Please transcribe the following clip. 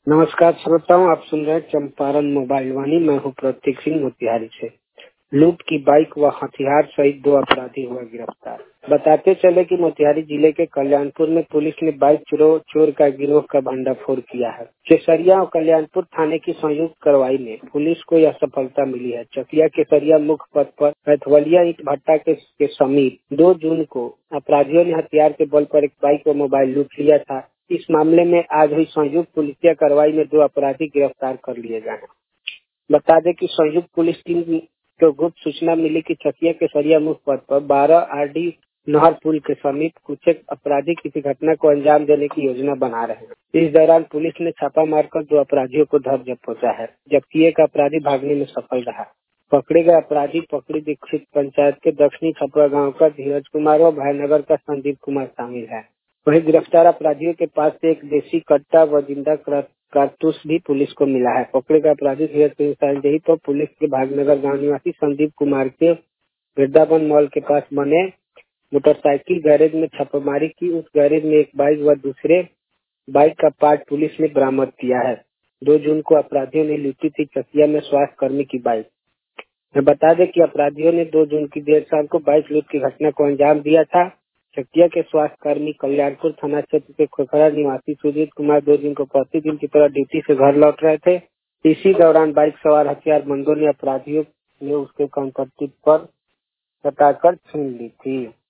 नमस्कार श्रोताओं, आप सुन रहे हैं चंपारण मोबाइल वाणी। मैं हूं प्रतीक सिंह मोतिहारी से। लूट की बाइक व हथियार सहित 2 अपराधी हुए गिरफ्तार। बताते चले कि मोतिहारी जिले के कल्याणपुर में पुलिस ने बाइक चोर का गिरोह का भंडाफोड़ किया है। केसरिया और कल्याणपुर थाने की संयुक्त कार्रवाई में पुलिस को यह सफलता मिली है। चकिया केसरिया मुख्य पथ पर पैथवलिया ईंट भट्टा के समीप 2 जून को अपराधियों ने हथियार के बल पर एक बाइक व मोबाइल लूट लिया था। इस मामले में आज हुई संयुक्त पुलिसिया कार्रवाई में 2 अपराधी गिरफ्तार कर लिए गए हैं। बता दें कि संयुक्त पुलिस टीम को गुप्त सूचना मिली कि चकिया केसरिया मुख्य पथ पर 12 आरडी नहर पुल के समीप कुछ एक अपराधी किसी घटना को अंजाम देने की योजना बना रहे हैं। इस दौरान पुलिस ने छापा मारकर 2 अपराधियों को धर दबोचा है, जबकि एक अपराधी भागने में सफल रहा। पकड़े गए अपराधी पकड़ी दीक्षित पंचायत के दक्षिणी छपरा गांव का धीरज कुमार व भाईनगर का संदीप कुमार शामिल है। वहीं गिरफ्तार अपराधियों के पास से एक देसी कट्टा व जिंदा कारतूस भी पुलिस को मिला है। पकड़े गए अपराधी धीरज की निशानदेही पर पुलिस के भागनगर गांव निवासी संदीप कुमार के वृंदावन मॉल के पास बने मोटरसाइकिल गैरेज में छापेमारी की। उस गैरेज में एक बाइक व दूसरे बाइक का पार्ट पुलिस ने बरामद किया है। 2 जून को अपराधियों ने लूटी थी चकिया में स्वास्थ्य कर्मी की बाइक। मैं बता दें कि अपराधियों ने 2 जून की देर शाम को बाइक लूट की घटना को अंजाम दिया था। चकिया के स्वास्थ्य कर्मी कल्याणपुर थाना क्षेत्र के खोखरा निवासी सुजीत कुमार 2 जून को प्रतिदिन की तरह ड्यूटी से घर लौट रहे थे। इसी दौरान बाइक सवार हथियारबंदों ने अपराधियों ने उसके कंपनी पर हटाकर छीन ली थी।